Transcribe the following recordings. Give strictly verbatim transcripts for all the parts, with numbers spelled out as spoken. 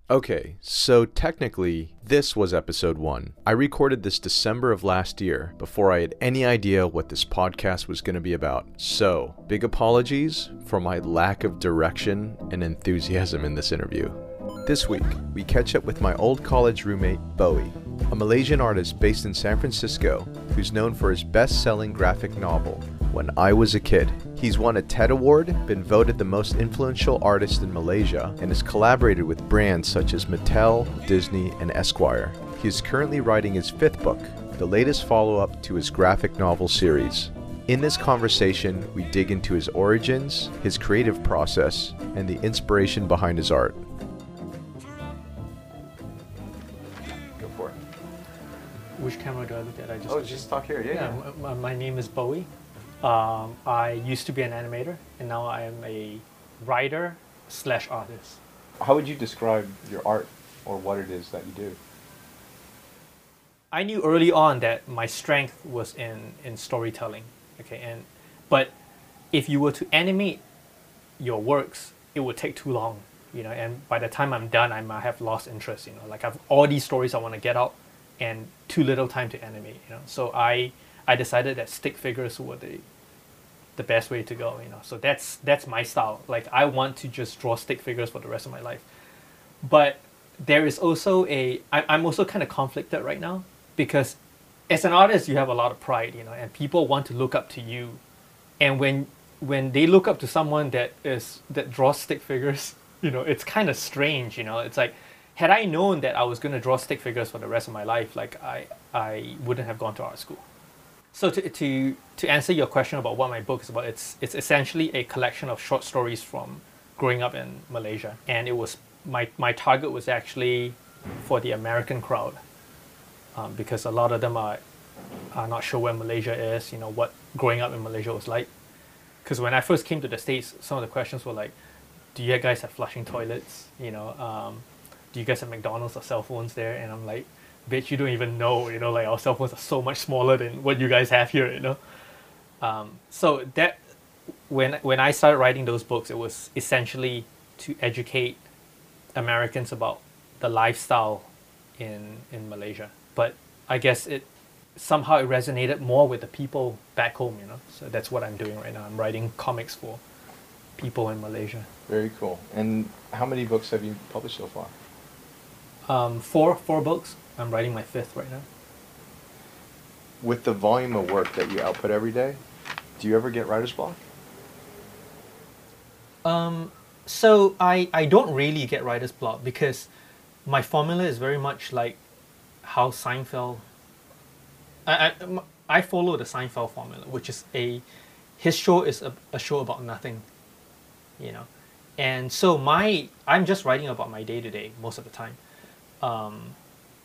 Okay, so technically, this was episode one. I recorded this December of last year before I had any idea what this podcast was going to be about. So, big apologies for my lack of direction and enthusiasm in this interview. This week, we catch up with my old college roommate, Bowie, a Malaysian artist based in San Francisco who's known for his best-selling graphic novel, When I Was a Kid. He's won a TED Award, been voted the most influential artist in Malaysia, and has collaborated with brands such as Mattel, Disney, and Esquire. He is currently writing his fifth book, the latest follow-up to his graphic novel series. In this conversation, we dig into his origins, his creative process, and the inspiration behind his art. Go for it. Which camera do I look at? I just Oh, just talk here, yeah. yeah, yeah. My, my name is Bowie. Um, I used to be an animator, and now I am a writer slash artist. How would you describe your art or what it is that you do? I knew early on that my strength was in, in storytelling. Okay, and but if you were to animate your works, it would take too long, you know. And by the time I'm done, I might have lost interest. You know, like I have all these stories I want to get out, and too little time to animate. You know, so I I decided that stick figures were the the best way to go, you know. So that's that's my style. Like I want to just draw stick figures for the rest of my life. But there is also a I, I'm also kind of conflicted right now because as an artist you have a lot of pride, you know, and people want to look up to you. And when when they look up to someone that is that draws stick figures, you know, it's kind of strange, you know. It's like had I known that I was going to draw stick figures for the rest of my life, like I I wouldn't have gone to art school. So to, to to answer your question about what my book is about, it's it's essentially a collection of short stories from growing up in Malaysia, and it was my my target was actually for the American crowd, um, because a lot of them are are not sure where Malaysia is, you know, what growing up in Malaysia was like. Because when I first came to the States, some of the questions were like, do you guys have flushing toilets? You know, um, do you guys have McDonald's or cell phones there? And I'm like, bitch, you don't even know, you know, like our cell phones are so much smaller than what you guys have here, you know. Um, so that when when I started writing those books, it was essentially to educate Americans about the lifestyle in in Malaysia. But I guess it somehow it resonated more with the people back home, you know. So that's what I'm doing right now. I'm writing comics for people in Malaysia. Very cool. And how many books have you published so far? Um, four four books. I'm writing my fifth right now. With the volume of work that you output every day, do you ever get writer's block? Um, so I, I don't really get writer's block because my formula is very much like how Seinfeld... I, I, I follow the Seinfeld formula, which is a... His show is a, a show about nothing, you know. And so my... I'm just writing about my day-to-day most of the time. Um...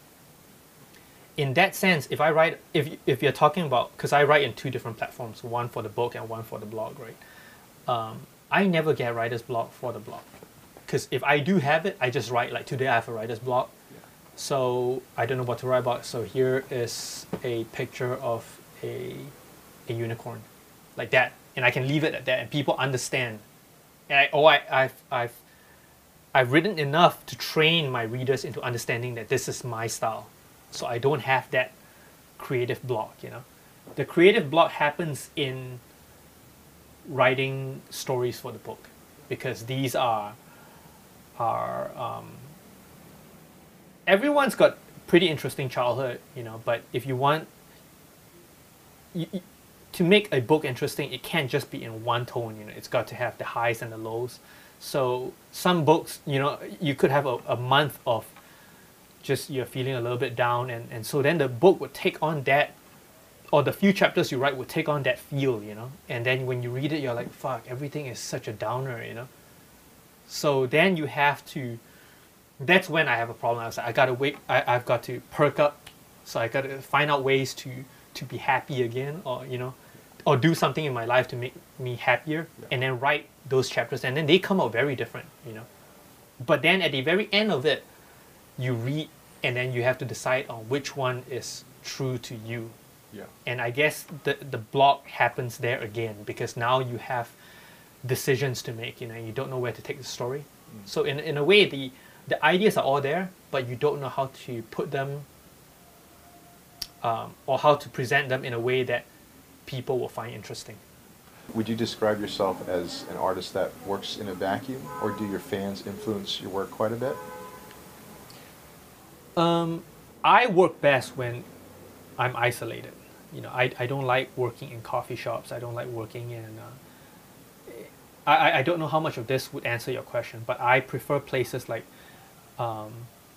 In that sense, if I write, if if you're talking about, because I write in two different platforms, one for the book and one for the blog, right? Um, I never get writer's block for the blog, because if I do have it, I just write. Like today, I have a writer's block, yeah. So I don't know what to write about. So here is a picture of a a unicorn, like that, and I can leave it at that, and people understand. And I, oh, I, I've I've I've written enough to train my readers into understanding that this is my style. So I don't have that creative block, you know. The creative block happens in writing stories for the book, because these are are um, everyone's got pretty interesting childhood, you know. But if you want you, you, to make a book interesting, it can't just be in one tone, you know. It's got to have the highs and the lows. So some books, you know, you could have a, a month of just you're feeling a little bit down, and, and so then the book would take on that, or the few chapters you write would take on that feel, you know. And then when you read it, you're like, fuck, everything is such a downer, you know. So then you have to, that's when I have a problem. I was like, I gotta wait, I, I've got to perk up, so I gotta find out ways to to be happy again, or you know, or do something in my life to make me happier, yeah. And then write those chapters, and then they come out very different, you know. But then at the very end of it, you read, and then you have to decide on which one is true to you. Yeah. And I guess the the block happens there again, because now you have decisions to make, you know, you don't know where to take the story. Mm. So in in a way, the the ideas are all there, but you don't know how to put them um, or how to present them in a way that people will find interesting. Would you describe yourself as an artist that works in a vacuum, or do your fans influence your work quite a bit? Um, I work best when I'm isolated. You know, I, I don't like working in coffee shops. I don't like working in. Uh, I I don't know how much of this would answer your question, but I prefer places like, um,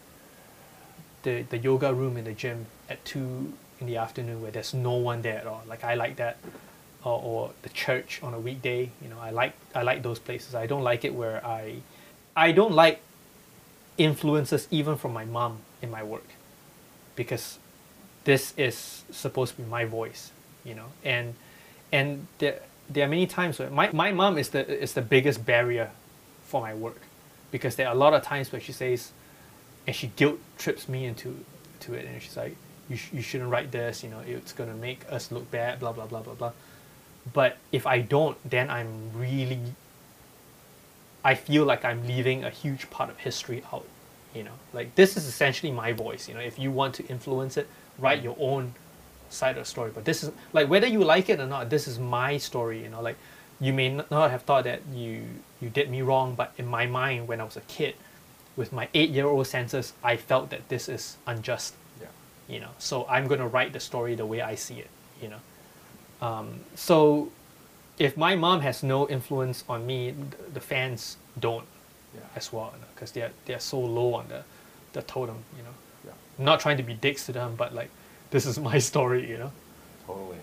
the the yoga room in the gym at two in the afternoon where there's no one there at all. Like I like that. Or, or the church on a weekday, you know, I like I like those places. I don't like it where I, I don't like influences even from my mom in my work, because this is supposed to be my voice, you know, and and there there are many times where my, my mom is the is the biggest barrier for my work, because there are a lot of times where she says, and she guilt trips me into to it, and she's like, you sh- you shouldn't write this, you know, it's gonna make us look bad, blah blah blah blah blah. But if I don't, then I'm really, I feel like I'm leaving a huge part of history out, you know. Like this is essentially my voice, you know. If you want to influence it, write your own side of the story. But this is, like, whether you like it or not, this is my story, you know. Like you may not have thought that you, you did me wrong, but in my mind when I was a kid, with my eight-year-old senses, I felt that this is unjust, yeah. you know. So I'm going to write the story the way I see it, you know. Um, so if my mom has no influence on me, the, the fans don't, yeah, as well, because they're they're so low on the, the totem, you know. Yeah. I'm not trying to be dicks to them, but like, this is my story, you know. Totally.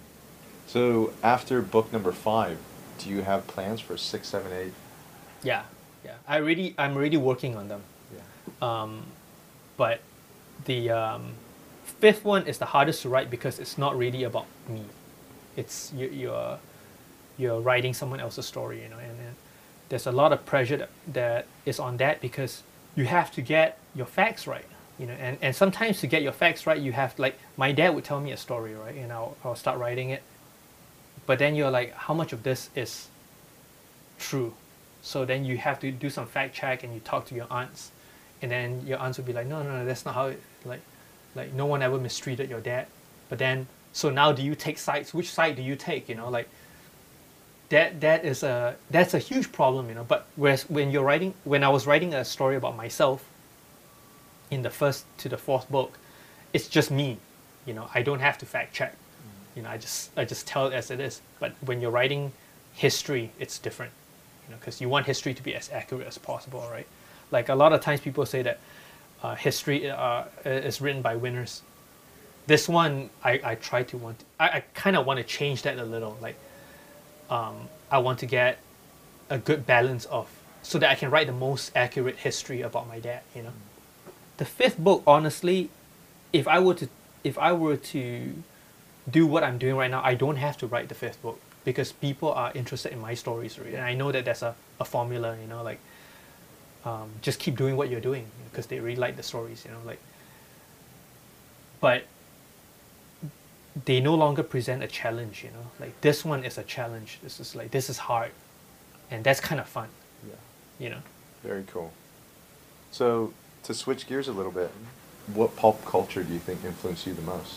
So after book number five, do you have plans for six, seven, eight? Yeah, yeah. I really, I'm already working on them. Yeah. Um, but the um, fifth one is the hardest to write because it's not really about me. It's you, you're you're writing someone else's story, you know, and, and there's a lot of pressure that, that is on that, because you have to get your facts right, you know, and, and sometimes to get your facts right, you have, like, my dad would tell me a story, right, and I'll, I'll start writing it, but then you're like, how much of this is true? So then you have to do some fact check, and you talk to your aunts, and then your aunts will be like, no, no, no, that's not how it, like, like no one ever mistreated your dad. But then, so now do you take sides? Which side do you take? You know, like, that that is a that's a huge problem, you know. But whereas when you're writing, when I was writing a story about myself in the first to the fourth book, it's just me, you know. I don't have to fact check, mm. you know. I just I just tell it as it is. But when you're writing history, it's different, you know, because you want history to be as accurate as possible, right? Like a lot of times people say that uh, history uh, is written by winners. This one, I, I try to want, to, I, I kind of want to change that a little. Like, um, I want to get a good balance of, so that I can write the most accurate history about my dad, you know. The fifth book, honestly, if I were to, if I were to do what I'm doing right now, I don't have to write the fifth book, because people are interested in my stories already. And I know that there's a, a formula, you know, like, um, just keep doing what you're doing, because they really like the stories, you know, like, but they no longer present a challenge, you know, like this one is a challenge. This is like, this is hard, and that's kind of fun. Yeah. You know. Very cool. So to switch gears a little bit, what pulp culture do you think influenced you the most?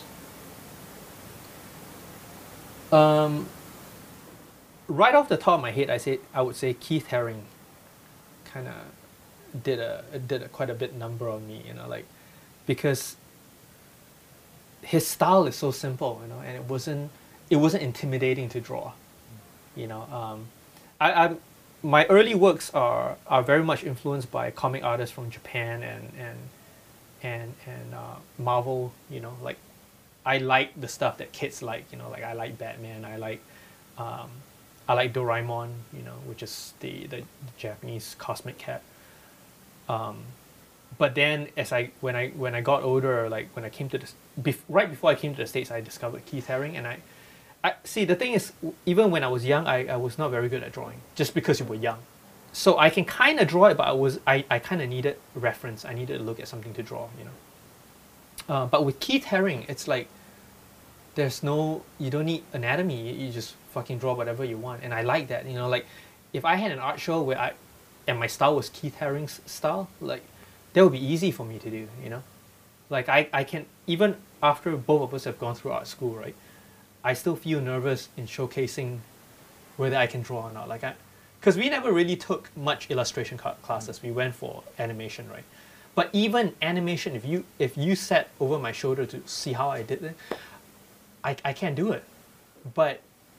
Um, right off the top of my head, I say I would say Keith Haring kind of did a did a, quite a bit number on me, you know, like, because his style is so simple, you know, and it wasn't it wasn't intimidating to draw, you know. Um, I, I my early works are are very much influenced by comic artists from Japan and and and and uh, Marvel, you know, like, I like the stuff that kids like, you know, like I like Batman, I like um, I like Doraemon, you know, which is the the Japanese cosmic cat. Um, but then as I when I when I got older, like when I came to this, bef- right before I came to the States, I discovered Keith Haring, and I, I see the thing is, even when I was young, I, I was not very good at drawing, just because you were young. So I can kind of draw it, but I was I, I kind of needed reference. I needed to look at something to draw, you know. Uh, but with Keith Haring, it's like, there's no, you don't need anatomy. You, you just fucking draw whatever you want, and I like that, you know. Like, if I had an art show where I, and my style was Keith Haring's style, like, that would be easy for me to do, you know? Like I, I can, even after both of us have gone through art school, right? I still feel nervous in showcasing whether I can draw or not. Like I, because we never really took much illustration classes. We went for animation, right? But even animation, if you if you sat over my shoulder to see how I did it, I, I can't do it. But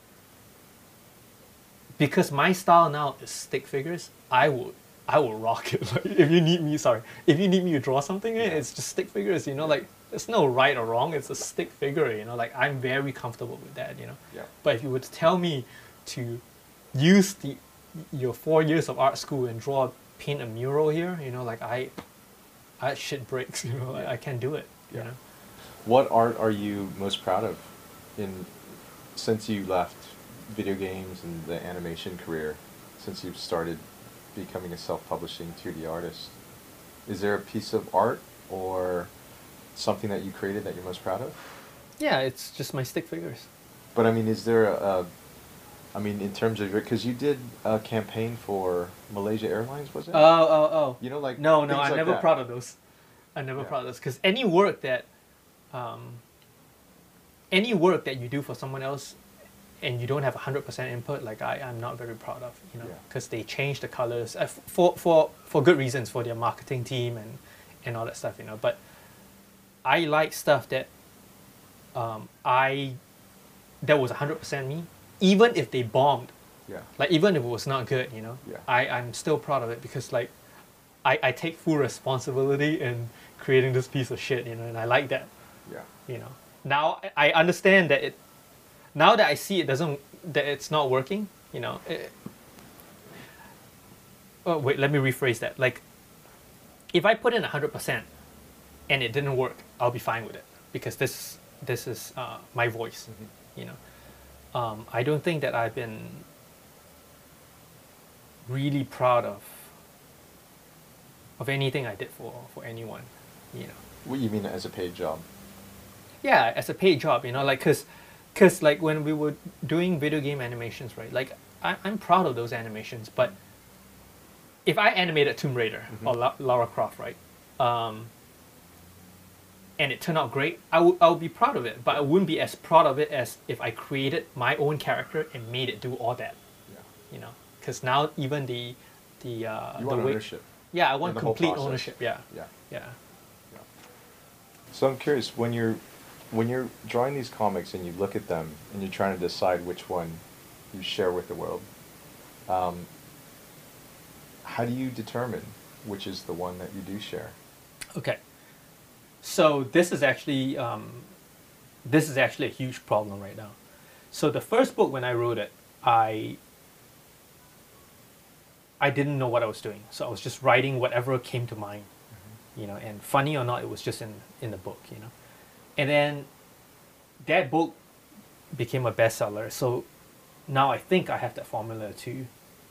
because my style now is stick figures, I would I will rock it. Like if you need me, sorry, if you need me to draw something, yeah. it's just stick figures. You know, like there's no right or wrong. It's a stick figure. You know, like I'm very comfortable with that. You know. Yeah. But if you were to tell me to use the your four years of art school and draw, paint a mural here, you know, like I, I shit breaks. You know, like I can't do it. Yeah. You know. What art are you most proud of, in since you left video games and the animation career, since you've started becoming a self-publishing two D artist? Is there a piece of art or something that you created that you're most proud of? Yeah, it's just my stick figures. But I mean, is there a, a I mean, in terms of, because you did a campaign for Malaysia Airlines, was it? Oh, oh, oh. You know, like no, no, I'm like never that. proud of those. I'm never Yeah. proud of those because any work that, um, any work that you do for someone else, and you don't have a hundred percent input, like I, I'm not very proud of, you know, because Yeah. they change the colors uh, for for for good reasons for their marketing team and and all that stuff, you know. But I like stuff that, um, I, that was a hundred percent me. Even if they bombed, Yeah. like even if it was not good, you know, Yeah. I, I'm still proud of it because like I, I take full responsibility in creating this piece of shit, you know, and I like that, Yeah. you know. Now I I understand that it, now that I see it doesn't, that it's not working, you know. It, oh, wait, let me rephrase that. Like, if I put in one hundred percent and it didn't work, I'll be fine with it because this, this is uh, my voice, Mm-hmm. you know. Um, I don't think that I've been really proud of of anything I did for, for anyone, you know. What you mean as a paid job? Yeah, as a paid job, you know, like, cause, cause like when we were doing video game animations, right? Like, I, I'm proud of those animations, but if I animated Tomb Raider Mm-hmm. or La- Lara Croft, right? Um, and it turned out great, I would I would be proud of it, but I wouldn't be as proud of it as if I created my own character and made it do all that, Yeah. you know. Because now even the the uh, You the want way, ownership. yeah, I in want the whole complete process. ownership. Yeah, Yeah. yeah. Yeah. So I'm curious, when you're when you're drawing these comics and you look at them and you're trying to decide which one you share with the world, um, how do you determine which is the one that you do share? Okay. So this is actually um, this is actually a huge problem right now. So the first book when I wrote it, I I didn't know what I was doing. So I was just writing whatever came to mind, mm-hmm. you know. And funny or not, it was just in in the book, you know. And then that book became a bestseller. So now I think I have that formula to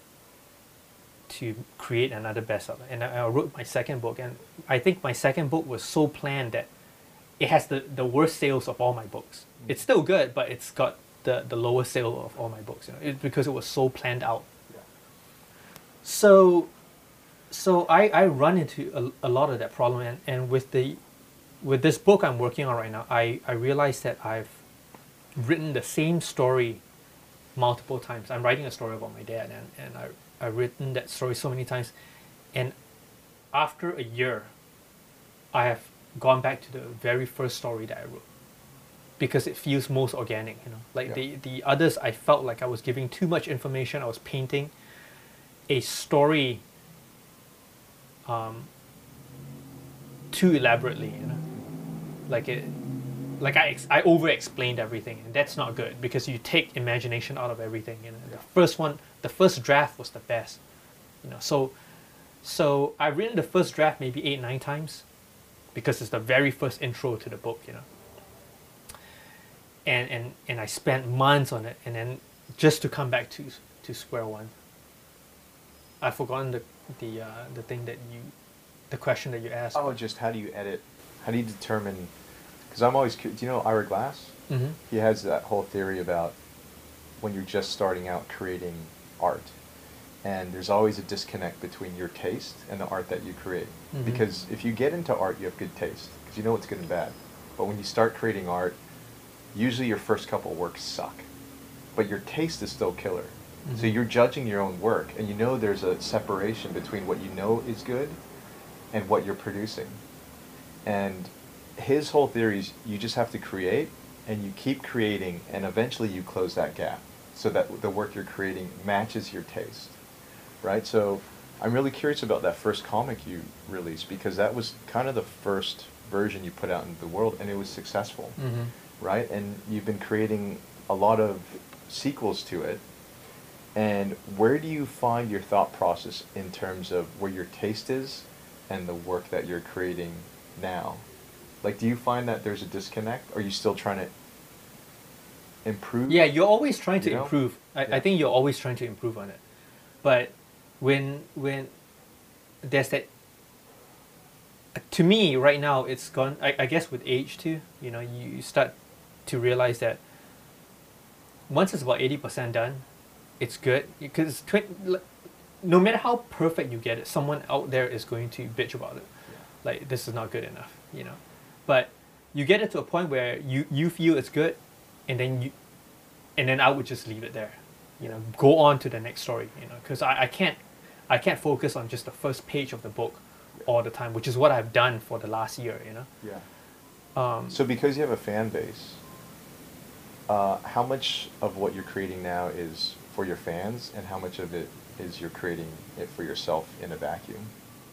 to create another bestseller. And I, I wrote my second book, and I think my second book was so planned that it has the, the worst sales of all my books. Mm-hmm. It's still good, but it's got the, the lowest sale of all my books, you know, it, because it was so planned out. Yeah. So so I, I run into a, a lot of that problem, and, and with the with this book I'm working on right now, I, I realized that I've written the same story multiple times. I'm writing a story about my dad, and, and I, I've written that story so many times. And after a year, I have gone back to the very first story that I wrote because it feels most organic, you know. Like Yeah. the, the others, I felt like I was giving too much information. I was painting a story um, too elaborately, you know. Like it, like I, ex- I over-explained everything, and that's not good because you take imagination out of everything. You know, Yeah. the first one, the first draft was the best. You know, so, so I've written the first draft maybe eight, nine times, because it's the very first intro to the book. You know, and and and I spent months on it, and then just to come back to to square one. I've forgotten the the uh, the thing that you, the question that you asked. Oh, just how do you edit? How do you determine? Because I'm always curious. Do you know Ira Glass? Mm-hmm. He has that whole theory about when you're just starting out creating art, and there's always a disconnect between your taste and the art that you create. Mhm. Because if you get into art, you have good taste, because you know what's good and bad. But when you start creating art, usually your first couple works suck, but your taste is still killer. So Mhm. you're judging your own work, and you know there's a separation between what you know is good and what you're producing. And his whole theory is you just have to create, and you keep creating, and eventually you close that gap so that the work you're creating matches your taste, right? So I'm really curious about that first comic you released, because that was kind of the first version you put out into the world, and it was successful, Mhm. right? And you've been creating a lot of sequels to it. And where do you find your thought process in terms of where your taste is and the work that you're creating now? Like, do you find that there's a disconnect? Are you still trying to improve? Yeah, you're always trying to You know? improve. I, Yeah. I think you're always trying to improve on it. But when when there's that, to me right now it's gone. I, I guess with age too, you know, you start to realize that once it's about eighty percent done, it's good, because twi- l- no matter how perfect you get it, someone out there is going to bitch about it. Like, this is not good enough, you know. But you get it to a point where you, you feel it's good, and then you, and then I would just leave it there, you know, go on to the next story, you know, because I, I can't, I can't focus on just the first page of the book all the time, which is what I've done for the last year, you know. Yeah. Um, So because you have a fan base, uh, how much of what you're creating now is for your fans, and how much of it is you're creating it for yourself in a vacuum?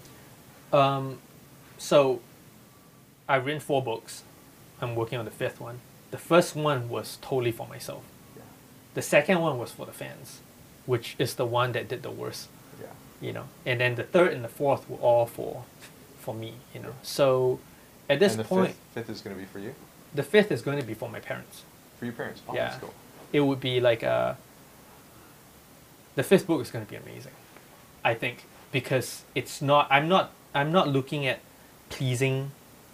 Um, so I've written four books. I'm working on the fifth one. The first one was totally for myself. Yeah. The second one was for the fans, which is the one that did the worst, Yeah. you know. And then the third and the fourth were all for, for me, you know. So at this and the point, fifth, fifth is going to be for you? the fifth is going to be for my parents. For your parents? Oh, yeah, that's cool. it would be like a. The fifth book is going to be amazing, I think, because it's not. I'm not. I'm not looking at pleasing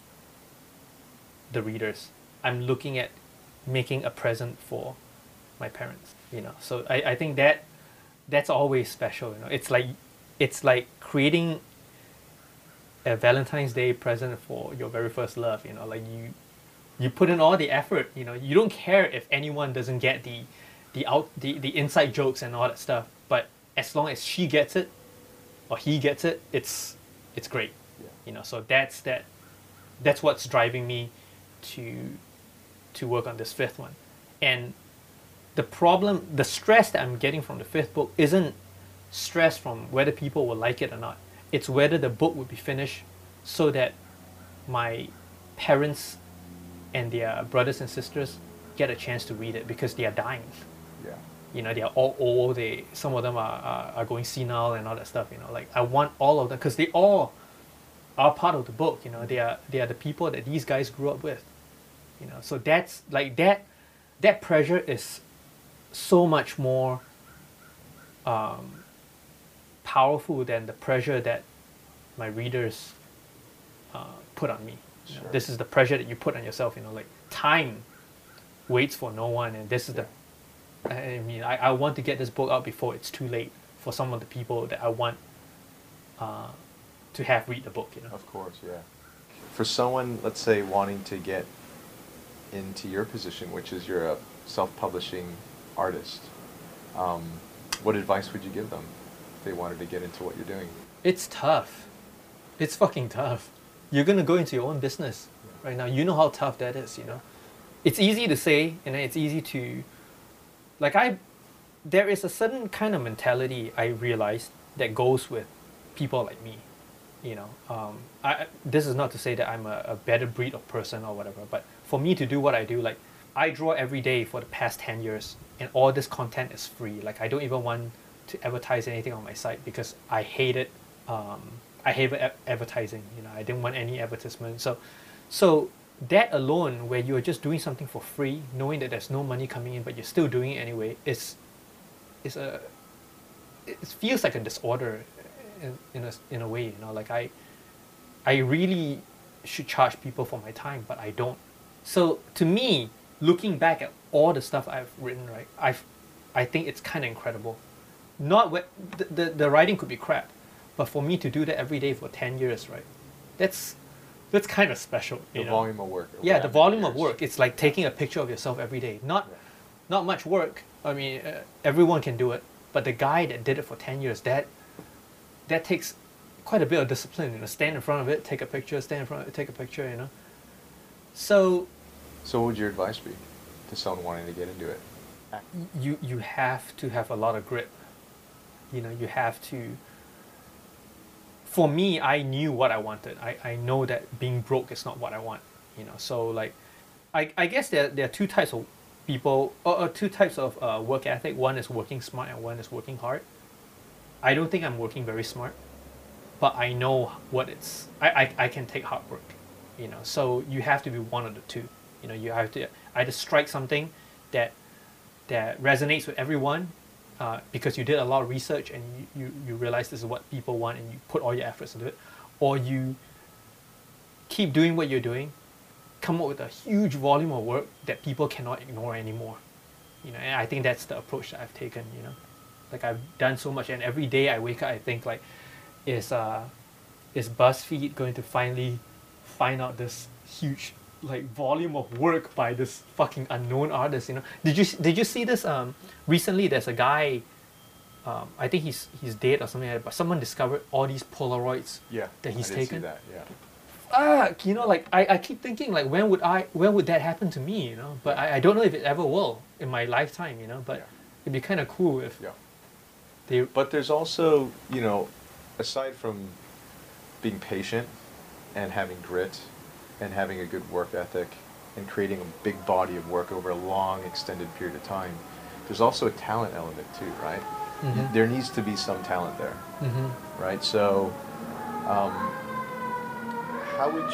the readers. I'm looking at making a present for my parents. You know, so I, I think that that's always special. You know, it's like it's like creating a Valentine's Day present for your very first love. You know, like you you put in all the effort. You know, you don't care if anyone doesn't get the the out the, the inside jokes and all that stuff. But as long as she gets it or he gets it, it's it's great. Yeah. You know, so that's that that's what's driving me to to work on this fifth one. And the problem, the stress that I'm getting from the fifth book isn't stress from whether people will like it or not. It's whether the book would be finished so that my parents and their brothers and sisters get a chance to read it, because they are dying. Yeah. You know, they are all old. They some of them are, are, are going senile and all that stuff. You know, like I want all of them, because they all are part of the book. You know, they are they are the people that these guys grew up with. You know, so that's like that. That pressure is so much more um, powerful than the pressure that my readers uh, put on me. You know, Sure. this is the pressure that you put on yourself. You know, like time waits for no one, and this is Yeah. the. I mean, I, I want to get this book out before it's too late for some of the people that I want uh, to have read the book. You know. Of course, yeah. For someone, let's say, wanting to get into your position, which is you're a self-publishing artist, um, what advice would you give them if they wanted to get into what you're doing? It's tough. It's fucking tough. You're gonna go into your own business right now. You know how tough that is, you know. It's easy to say, and then it's easy to, like I, there is a certain kind of mentality I realized that goes with people like me, you know. Um, I this is not to say that I'm a, a better breed of person or whatever, but for me to do what I do, like I draw every day for the past ten years, and all this content is free. Like I don't even want to advertise anything on my site because I hate it. Um, I hate a- advertising. You know, I didn't want any advertisement. So, so that alone, where you're just doing something for free, knowing that there's no money coming in, but you're still doing it anyway, is is a it feels like a disorder in in a in a way. You know, like I I really should charge people for my time, but I don't. So to me, looking back at all the stuff I've written, right, I've I think it's kind of incredible. not whe- the, the the writing could be crap, but for me to do that every day for ten years, right? That's that's kind of special. The you know? volume of work. over Yeah, that the many volume of years. work. It's like taking a picture of yourself every day. Not Yeah. not much work. I mean, uh, everyone can do it, but the guy that did it for ten years, that that takes quite a bit of discipline. You know, stand in front of it, take a picture, stand in front of it, take a picture. You know. So So what would your advice be to someone wanting to get into it? you you have to have a lot of grit. You know, you have to. For me, I knew what I wanted. I, I know that being broke is not what I want. You know, so like, I, I guess there there are two types of people, or, or two types of uh, work ethic. One is working smart, and one is working hard. I don't think I'm working very smart, but I know what it's. I, I, I can take hard work. You know, so you have to be one of the two. You know, you have to either strike something that that resonates with everyone, uh, because you did a lot of research and you, you, you realize this is what people want and you put all your efforts into it, or you keep doing what you're doing, come up with a huge volume of work that people cannot ignore anymore. You know, and I think that's the approach that I've taken. You know, like I've done so much, and every day I wake up, I think like, is uh, is BuzzFeed going to finally find out this huge like volume of work by this fucking unknown artist? You know, did you did you see this? Um, recently there's a guy. Um, I think he's he's dead or something like that, but someone discovered all these Polaroids Yeah. that he's I did taken. See that. Yeah. Ah, you know, like I, I keep thinking like when would I when would that happen to me? You know, but I, I don't know if it ever will in my lifetime. You know, but Yeah. it'd be kind of cool if Yeah. they. But there's also, you know, aside from being patient and having grit and having a good work ethic and creating a big body of work over a long extended period of time, there's also a talent element too, right? Mhm. There needs to be some talent there, Mhm. right? So um, how would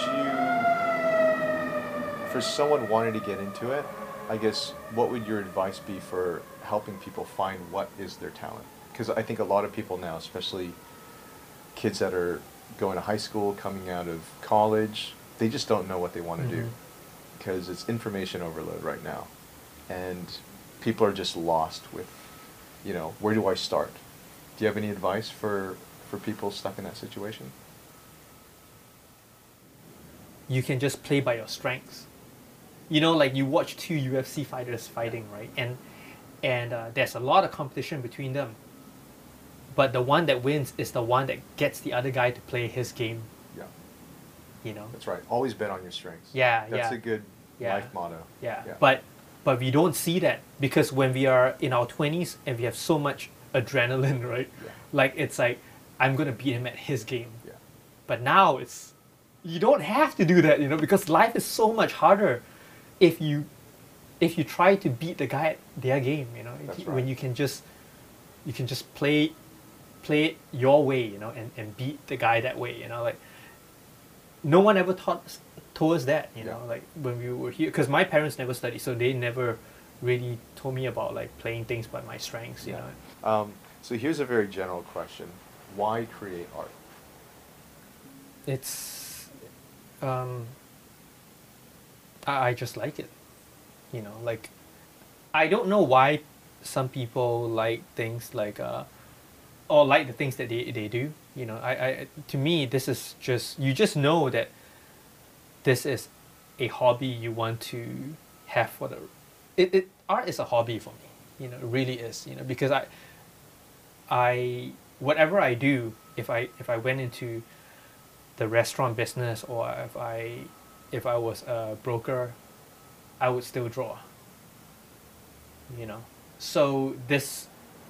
you, for someone wanting to get into it, I guess, what would your advice be for helping people find what is their talent? Because I think a lot of people now, especially kids that are going to high school, coming out of college, they just don't know what they want to do Mhm. because it's information overload right now. And people are just lost with, you know, where do I start? Do you have any advice for, for people stuck in that situation? You can just play by your strengths. You know, like you watch two U F C fighters fighting, right? And and uh, there's a lot of competition between them. But the one that wins is the one that gets the other guy to play his game. Yeah, You know. that's right. Always bet on your strengths. Yeah, That's yeah. a good Yeah. life motto. Yeah. Yeah. But but we don't see that because when we are in our twenties and we have so much adrenaline, right? Yeah. Like it's like I'm gonna beat him at his game. Yeah. But now it's you don't have to do that, you know, because life is so much harder if you if you try to beat the guy at their game, you know. That's When right. you can just you can just play play it your way, you know, and, and beat the guy that way, you know, like no one ever taught us, told us that, you Yeah. know, like when we were here, because my parents never studied, so they never really told me about like playing things by my strengths, you Yeah. know. Um, so here's a very general question. Why create art? It's um I, I just like it, you know, like I don't know why some people like things like uh or like the things that they, they do, you know. I, I to me this is just you just know that this is a hobby you want to have for the it, it art is a hobby for me, you know. It really is, you know, because I I whatever I do, if I if I went into the restaurant business or if I if I was a broker, I would still draw, you know. So this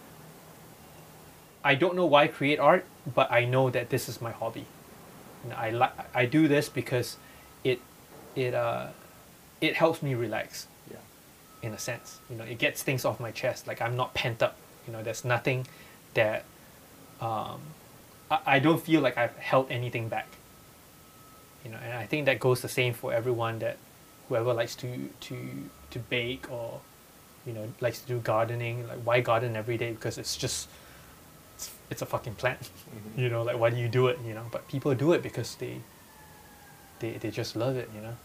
I don't know why create art, but I know that this is my hobby. You know, I like I do this because it it uh it helps me relax Yeah. in a sense. You know, it gets things off my chest. Like I'm not pent up. You know, there's nothing that um I, I don't feel like I've held anything back. You know, and I think that goes the same for everyone that whoever likes to to to bake or you know likes to do gardening. Like why garden every day? Because it's just it's, it's a fucking plant. Mhm. You know, like why do you do it? You know, but people do it because they they they just love it. You know.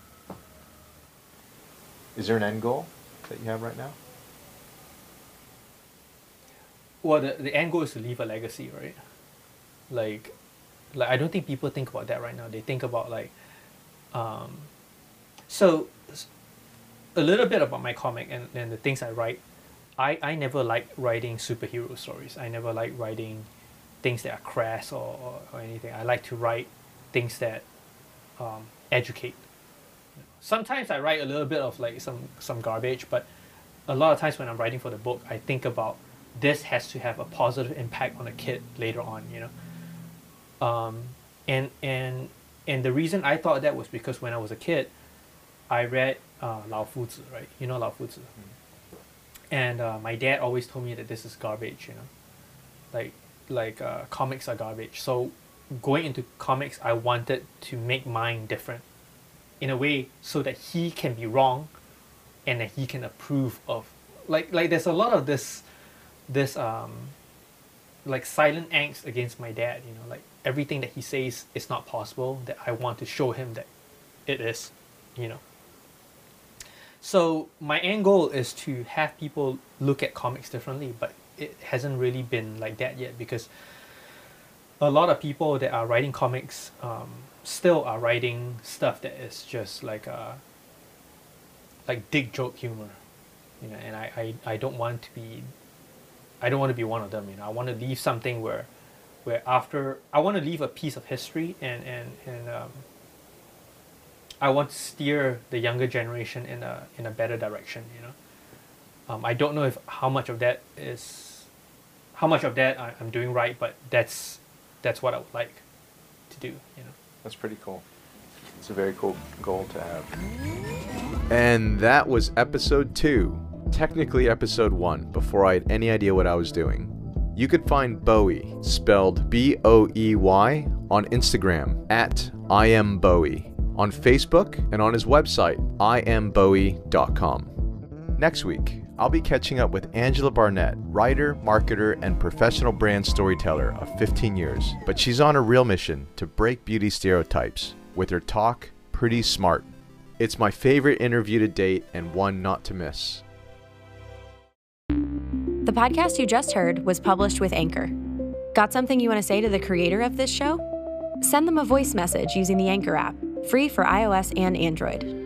Is there an end goal that you have right now? well, the, the end goal is to leave a legacy, right? Like, like I don't think people think about that right now. They think about like, um, so a little bit about my comic and, and the things I write. I, I never liked writing superhero stories. I never liked writing things that are crass or, or, or anything. I like to write things that um, educate. Sometimes I write a little bit of like some, some garbage, but a lot of times when I'm writing for the book, I think about this has to have a positive impact on a kid later on, you know. Um, and and and the reason I thought that was because when I was a kid, I read uh, Lao Fuzi, right? You know Lao Fuzi. Mm. And uh, my dad always told me that this is garbage, you know, like like uh, comics are garbage. So going into comics, I wanted to make mine different, in a way, so that he can be wrong, and that he can approve of. Like like there's a lot of this, this um, like silent angst against my dad. You know, like everything that he says is not possible. That I want to show him that it is, you know. So my end goal is to have people look at comics differently, but it hasn't really been like that yet, because a lot of people that are writing comics um, still are writing stuff that is just like a, like dick joke humor, you know. And I, I, I don't want to be, I don't want to be one of them. You know, I want to leave something where, where after I want to leave a piece of history, and and and um, I want to steer the younger generation in a in a better direction, you know. Um, I don't know if how much of that is, how much of that I, I'm doing right, but that's that's what I would like to do, you know. That's pretty cool. It's a very cool goal to have. And that was episode two, technically episode one, before I had any idea what I was doing. You could find Bowie, spelled B O E Y, on Instagram at I am Bowie, on Facebook, and on his website, I am bowie dot com. Next week, I'll be catching up with Angela Barnett, writer, marketer, and professional brand storyteller of fifteen years. But she's on a real mission to break beauty stereotypes with her talk, Pretty Smart. It's my favorite interview to date and one not to miss. The podcast you just heard was published with Anchor. Got something you want to say to the creator of this show? Send them a voice message using the Anchor app, free for iOS and Android.